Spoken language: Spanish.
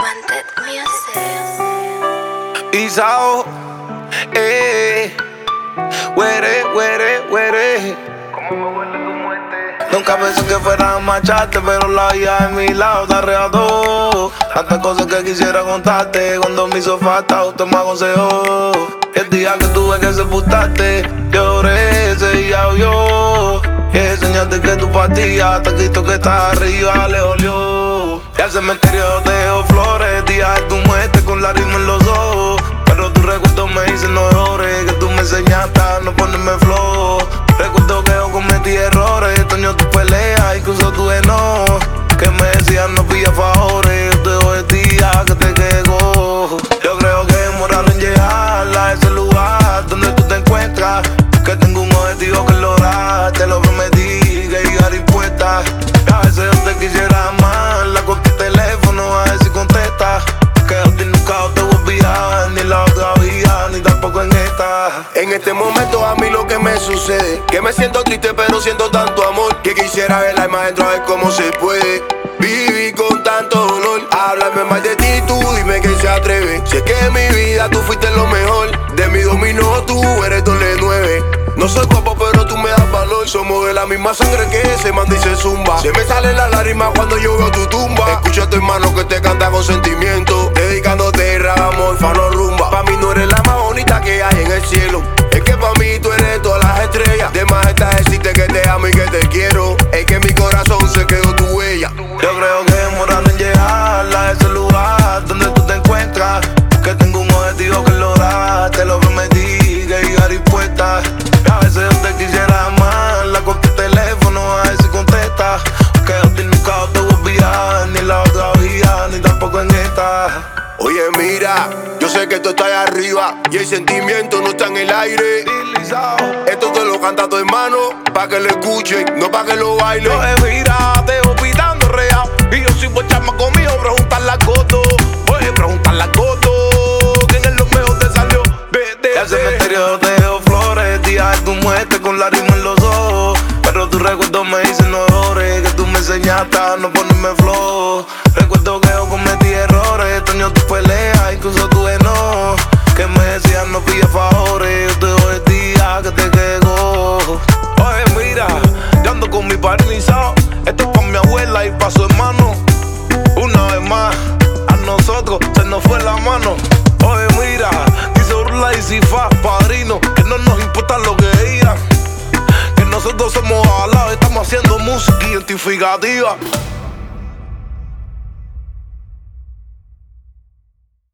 Wanted Music. Isao, were. ¿Cómo me huele tu muerte? Nunca pensé que fuera a macharte, pero la vida de mi lado te arrebató. Tantas cosas que quisiera contarte, cuando mi sofá está usted me aconsejó. El día que tuve que sepultarte, lloré, ese día yo. Y enseñaste que tu partida, hasta Cristo que está arriba le olió. Y al cementerio te dejo flores, el día de tu muerte con lágrimas en los ojos. Pero tu recuerdo me dice no llores, que tú me enseñaste a no ponerme flojo. Recuerdo que yo cometí errores, extraño tu pelea, incluso tu enojo. Que me decías no pilla favores, yo te doy el día que te quedó. Yo creo que es moral en llegar a ese lugar donde tú te encuentras. Que tengo un objetivo que lograr, te lo prometí, que llegar impuesta. A veces yo te quisiera amar, la corté el teléfono a ver si contesta. Que a ti nunca te voy a olvidar, ni la otra vida, ni tampoco en esta. En este momento a mí lo que me sucede, que me siento triste pero siento tanto amor, que quisiera ver la imagen a ver cómo se puede vivir con tanto dolor. Háblame más de ti, tú dime que se atreve. Sé que en mi vida tú fuiste lo mejor, de mi dominó tú eres doble 9. No soy guapo pero tú me das valor, somos de la misma sangre que se manda y se zumba. Se me salen las lágrimas cuando yo veo tu tumba. Escucho a tu hermano que te canta con sentimiento, dedicándote rap, amor, fano, rumba. Pa' mí no eres la más bonita que hay en el cielo, es que pa' mí tú eres todas las estrellas. De más está decirte que te amo y que te quiero, es que en mi corazón se quedó tu huella. Yo creo que es moral en llegar a ese lugar donde tú te encuentras. Que tengo un objetivo que lograr, te lo prometí, que llegar impuesta. Y a veces yo te quisiera amar, la corté el teléfono a ver si contesta. Que a ti nunca te voy a olvidar, ni la otra vida, ni tampoco en esta. Oye mira, yo sé que tú estás allá arriba y el sentimiento no está en el aire. Esto te lo canta tu hermano, pa' que lo escuchen, no pa' que lo bailen. Oye mira, te voy pitando real, y yo soy por chama conmigo, preguntar la coto. Oye, preguntar la coto, ¿quién en los mejor te salió? Vete. Al cementerio te dejo flores, el día de tu muerte con lágrimas en los ojos. Pero tu recuerdo me dice no llores, que tú me enseñaste a no ponerme flojo. Recuerdo que yo cometí errores, extraño tu pelea, incluso tu enojo. Que me decías no pilla favores, yo te doy el día que te quedó. Oye mira, yo ando con mi parnizado, esto es pa' mi abuela y pa' su hermano. Una vez más, a nosotros se nos fue la mano. Oye mira, dice Urla y Sifa, padrino, que no nos importa lo que digan. Que nosotros somos alados, estamos haciendo música identificativa.